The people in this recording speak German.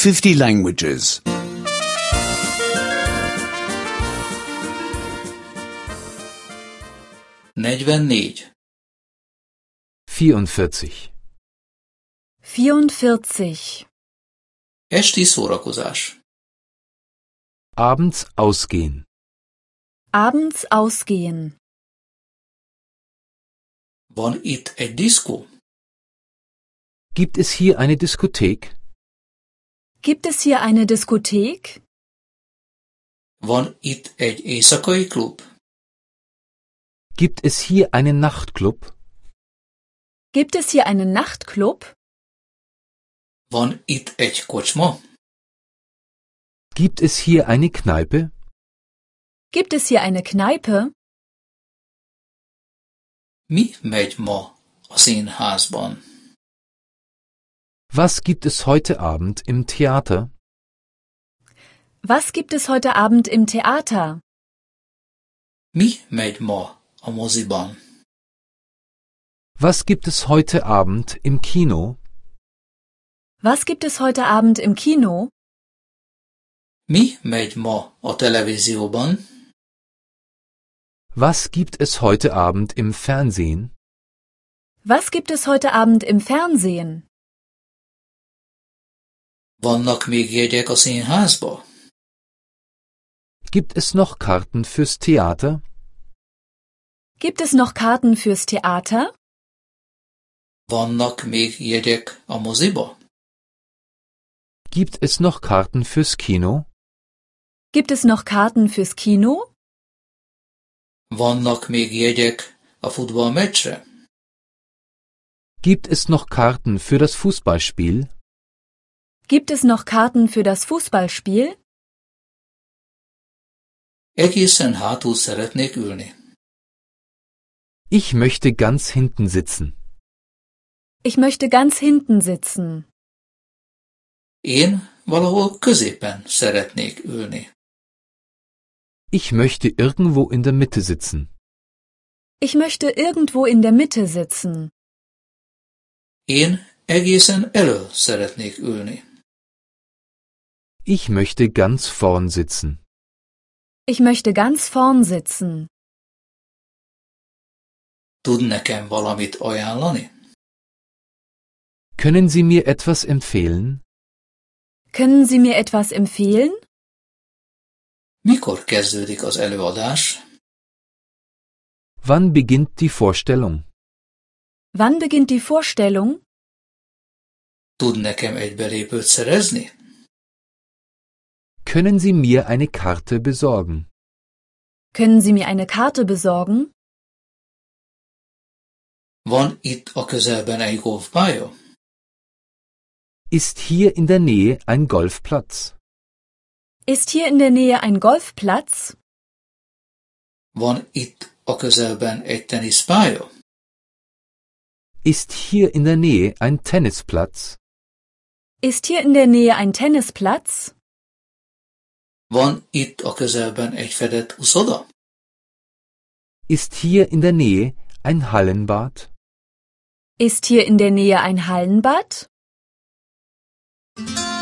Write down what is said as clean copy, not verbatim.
50 languages. 44. 44. 44. Esti szórakozás. Abends ausgehen. Abends ausgehen. Van itt egy diszkó? Gibt es hier eine Diskothek? Gibt es hier eine Diskothek? Van itt egy éjszakai klub? Gibt es hier einen Nachtclub? Gibt es hier einen Nachtclub? Van itt egy kocsma? Gibt es hier eine Kneipe? Gibt es hier eine Kneipe? Mi megy ma a színházban? Was gibt es heute Abend im Theater? Was gibt es heute Abend im Theater? Mi megy ma a moziban? Was gibt es heute Abend im Kino? Was gibt es heute Abend im Kino? Mi megy ma a televízióban? Was gibt es heute Abend im Fernsehen? Was gibt es heute Abend im Fernsehen? Vannak még jegyek a színházba? Gibt es noch Karten fürs Theater? Gibt es noch Karten fürs Theater? Vannak még jegyek a moziba? Gibt es noch Karten fürs Kino? Gibt es noch Karten fürs Kino? Vannak még jegyek a futballmeccsre? Gibt es noch Karten für das Fußballspiel? Gibt es noch Karten für das Fußballspiel? Egészen hátul szeretnék ülni. Ich möchte ganz hinten sitzen. Ich möchte ganz hinten sitzen. Én valahol középen szeretnék ülni. Ich möchte irgendwo in der Mitte sitzen. Ich möchte irgendwo in der Mitte sitzen. Én egészen elől szeretnék ülni. Ich möchte ganz vorn sitzen. Ich möchte ganz vorn sitzen. Tud nekem valamit ajánlani? Können Sie mir etwas empfehlen? Können Sie mir etwas empfehlen? Mikor kezdődik az előadás? Wann beginnt die Vorstellung? Wann beginnt die Vorstellung? Tud nekem egy belépőt szerezni? Können Sie mir eine Karte besorgen? Können Sie mir eine Karte besorgen? Van itt a közelben egy golfpálya? Ist hier in der Nähe ein Golfplatz? Ist hier in der Nähe ein Golfplatz? Van itt a közelben egy teniszpálya? Ist hier in der Nähe ein Tennisplatz? Ist hier in der Nähe ein Tennisplatz? Van itt a közelben egy fedett uszoda? Ist hier in der Nähe ein Hallenbad? Ist hier in der Nähe ein Hallenbad?